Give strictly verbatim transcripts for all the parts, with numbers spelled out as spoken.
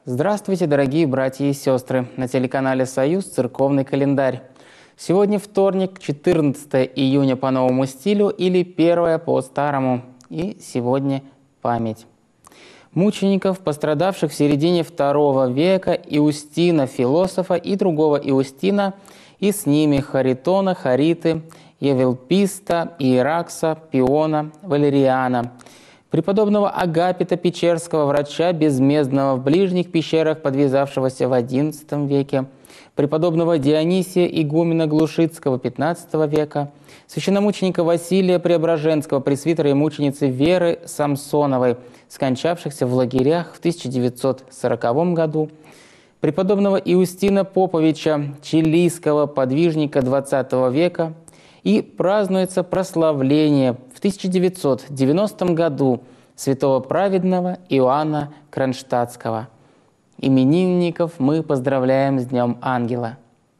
Здравствуйте, дорогие братья и сестры! На телеканале «Союз» церковный календарь. Сегодня вторник, четырнадцатое июня по новому стилю или первое по старому. И сегодня память мучеников, пострадавших в середине второго века, Иустина, философа, и другого Иустина, и с ними Харитона, Хариты, Евелписта, Иеракса, Пиона, Валериана, преподобного Агапита Печерского, врача безмездного в ближних пещерах, подвязавшегося в одиннадцатом веке, преподобного Дионисия игумена Глушицкого пятнадцатого века, священномученика Василия Преображенского, пресвитера и мученицы Веры Самсоновой, скончавшихся в лагерях в тысяча девятьсот сороковом году, преподобного Иустина Поповича, чилийского подвижника двадцатого века, и празднуется прославление в тысяча девятьсот девяностом году святого праведного Иоанна Кронштадтского. Именинников мы поздравляем с Днем Ангела.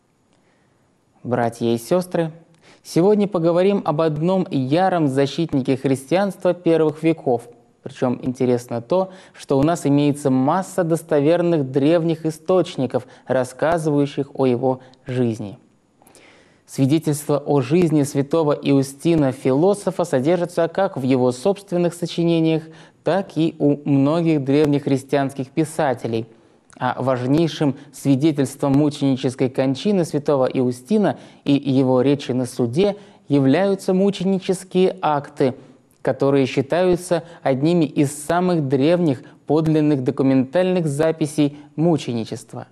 Братья и сестры, сегодня поговорим об одном яром защитнике христианства первых веков. Причем интересно то, что у нас имеется масса достоверных древних источников, рассказывающих о его жизни. Свидетельства о жизни святого Иустина философа содержатся как в его собственных сочинениях, так и у многих древних христианских писателей. А важнейшим свидетельством мученической кончины святого Иустина и его речи на суде являются мученические акты, которые считаются одними из самых древних подлинных документальных записей мученичества.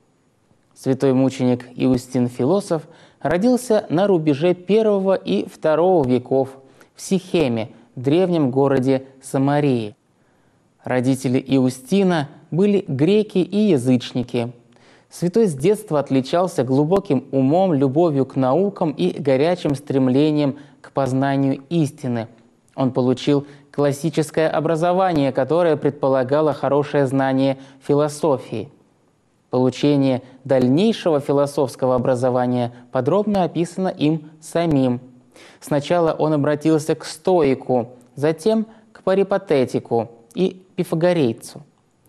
Святой мученик Иустин Философ родился на рубеже первого и второго веков в Сихеме, древнем городе Самарии. Родители Иустина были греки и язычники. Святой с детства отличался глубоким умом, любовью к наукам и горячим стремлением к познанию истины. Он получил классическое образование, которое предполагало хорошее знание философии. Получение дальнейшего философского образования подробно описано им самим. Сначала он обратился к стоику, затем к парипатетику и пифагорейцу.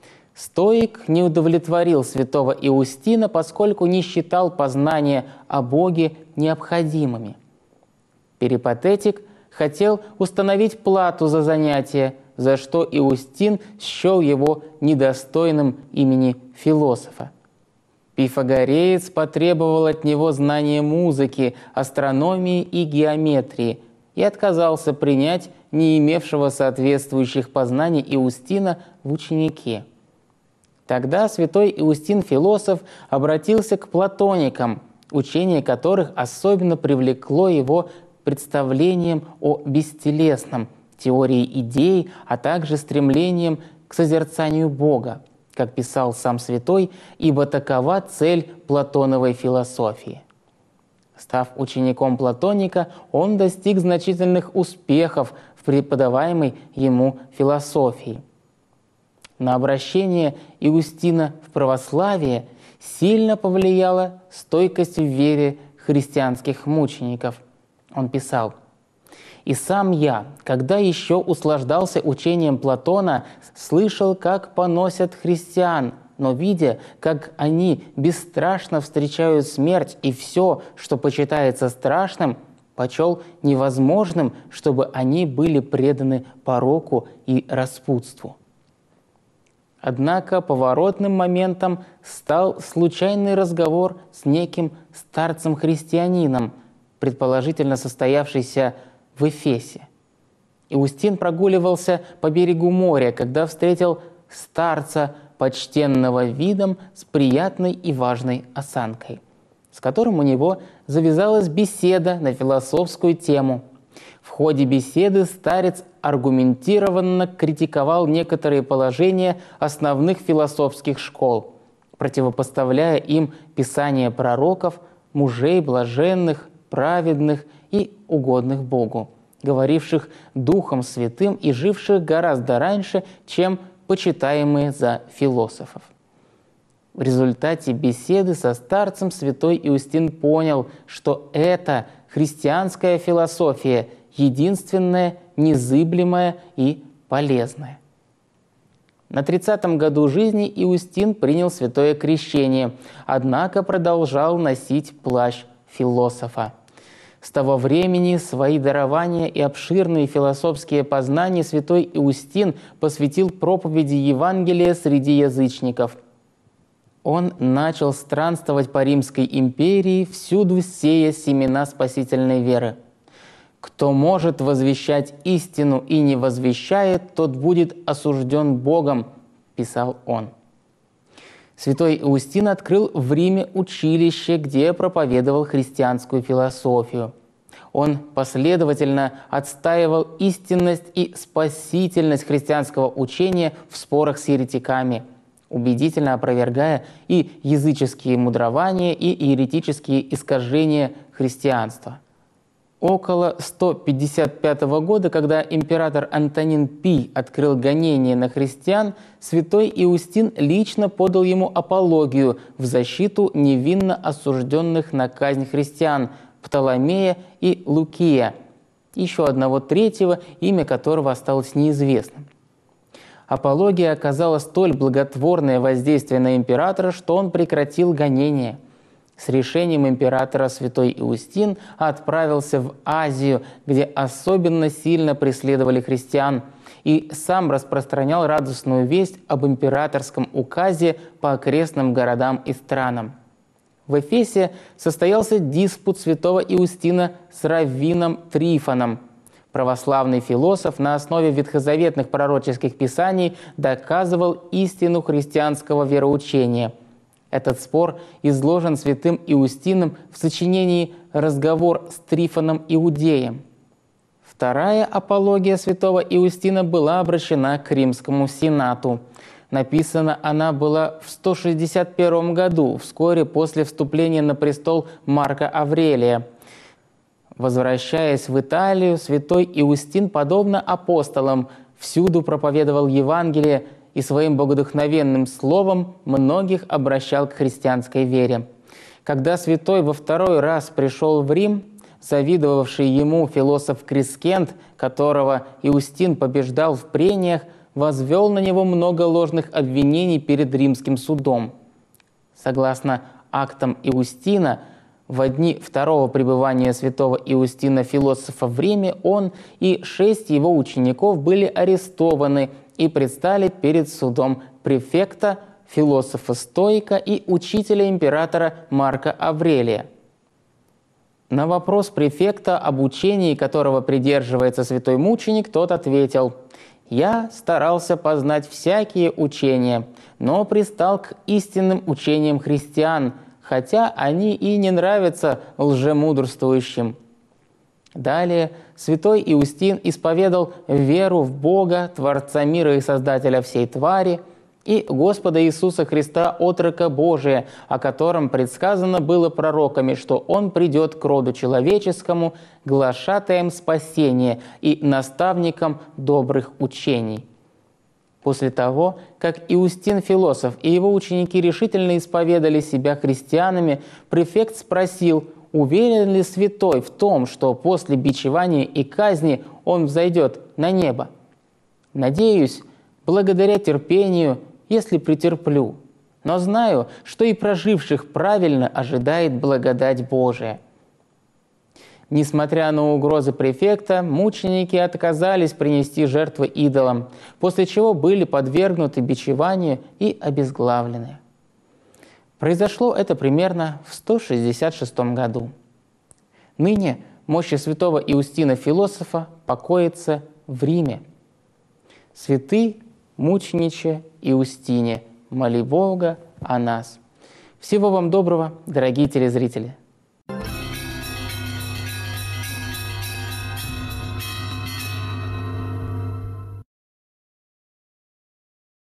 Стоик не удовлетворил святого Иустина, поскольку не считал познания о Боге необходимыми. Перипатетик хотел установить плату за занятие, за что Иустин счел его недостойным имени философа. Пифагореец потребовал от него знания музыки, астрономии и геометрии и отказался принять не имевшего соответствующих познаний Иустина в ученики. Тогда святой Иустин философ обратился к платоникам, учение которых особенно привлекло его представлением о бестелесном, теории идей, а также стремлением к созерцанию Бога, как писал сам святой, ибо такова цель платоновой философии. Став учеником платоника, он достиг значительных успехов в преподаваемой ему философии. На обращение Иустина в православие сильно повлияла стойкость в вере христианских мучеников. Он писал: «И сам я, когда еще услаждался учением Платона, слышал, как поносят христиан, но видя, как они бесстрашно встречают смерть и все, что почитается страшным, почел невозможным, чтобы они были преданы пороку и распутству». Однако поворотным моментом стал случайный разговор с неким старцем-христианином, предположительно состоявшийся в Эфесе. Иустин прогуливался по берегу моря, когда встретил старца, почтенного видом, с приятной и важной осанкой, с которым у него завязалась беседа на философскую тему. В ходе беседы старец аргументированно критиковал некоторые положения основных философских школ, противопоставляя им писания пророков, мужей блаженных, праведных и угодных Богу, говоривших Духом Святым и живших гораздо раньше, чем почитаемые за философов. В результате беседы со старцем святой Иустин понял, что это христианская философия единственная, незыблемая и полезная. На тридцатом году жизни Иустин принял святое крещение, однако продолжал носить плащ философа. С того времени свои дарования и обширные философские познания святой Иустин посвятил проповеди Евангелия среди язычников. Он начал странствовать по Римской империи, всюду сея семена спасительной веры. «Кто может возвещать истину и не возвещает, тот будет осужден Богом», – писал он. Святой Иустин открыл в Риме училище, где проповедовал христианскую философию. Он последовательно отстаивал истинность и спасительность христианского учения в спорах с еретиками, убедительно опровергая и языческие мудрования, и еретические искажения христианства. Около сто пятьдесят пятого года, когда император Антонин Пий открыл гонение на христиан, святой Иустин лично подал ему апологию в защиту невинно осужденных на казнь христиан Птоломея и Лукия, еще одного третьего, имя которого осталось неизвестным. Апология оказала столь благотворное воздействие на императора, что он прекратил гонение. С решением императора святой Иустин отправился в Азию, где особенно сильно преследовали христиан, и сам распространял радостную весть об императорском указе по окрестным городам и странам. В Эфесе состоялся диспут святого Иустина с раввином Трифоном. Православный философ на основе ветхозаветных пророческих писаний доказывал истину христианского вероучения. Этот спор изложен святым Иустином в сочинении «Разговор с Трифоном Иудеем». Вторая апология святого Иустина была обращена к Римскому Сенату. Написана она была в сто шестьдесят первом году, вскоре после вступления на престол Марка Аврелия. Возвращаясь в Италию, святой Иустин, подобно апостолам, всюду проповедовал Евангелие и своим богодухновенным словом многих обращал к христианской вере. Когда святой во второй раз пришел в Рим, завидовавший ему философ Крискент, которого Иустин побеждал в прениях, возвел на него много ложных обвинений перед римским судом. Согласно актам Иустина, во дни второго пребывания святого Иустина философа в Риме он и шесть его учеников были арестованы и предстали перед судом префекта, философа-стоика и учителя императора Марка Аврелия. На вопрос префекта, об учении которого придерживается святой мученик, тот ответил: «Я старался познать всякие учения, но пристал к истинным учениям христиан, хотя они и не нравятся лжемудрствующим». Далее святой Иустин исповедал веру в Бога, Творца мира и Создателя всей твари, и Господа Иисуса Христа, отрока Божия, о котором предсказано было пророками, что Он придет к роду человеческому, глашатаем спасения и наставником добрых учений. После того, как Иустин философ и его ученики решительно исповедали себя христианами, префект спросил, уверен ли святой в том, что после бичевания и казни он взойдет на небо. «Надеюсь, благодаря терпению, если претерплю, но знаю, что и проживших правильно ожидает благодать Божия». Несмотря на угрозы префекта, мученики отказались принести жертвы идолам, после чего были подвергнуты бичеванию и обезглавлены. Произошло это примерно в сто шестьдесят шестом году. Ныне мощи святого Иустина философа покоятся в Риме. Святый мучениче Иустине, моли Бога о нас. Всего вам доброго, дорогие телезрители!